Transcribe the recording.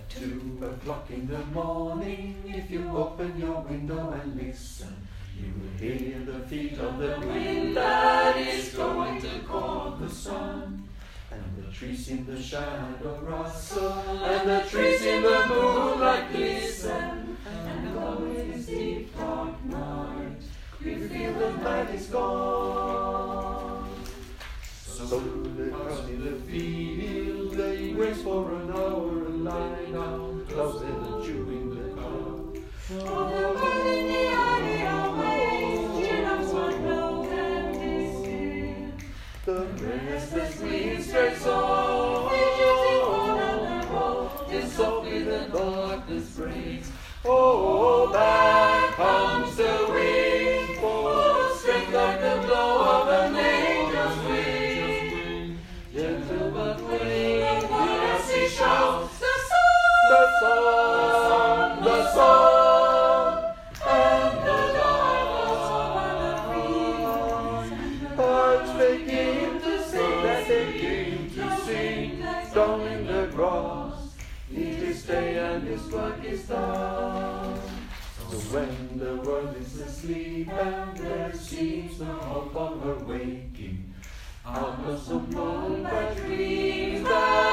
2 o'clock in the morning, if you open your window and listen, you will hear the feet of the wind that is going to call the sun. And the trees in the shadow rustle, and the trees in the moonlight glisten, and though it is deep dark night, you feel the night is gone. So they come in the field, they rest for an hour and lie down, close and chewing the cud. Oh, the bird in the ivy awaits, chirrups what no can hear. The restless wind strays on, till softly the darkness breaks. Oh, back comes the wind, full of strength like the blow of an angel's wing. Gentle but wing, as he shouts, the song, the song, and the love. Hearts begin to sing as they came to sing, down in the grass. Each his day and his work is done. So when the world is asleep and there seems no hope of her waking, out of some moonlight dreams that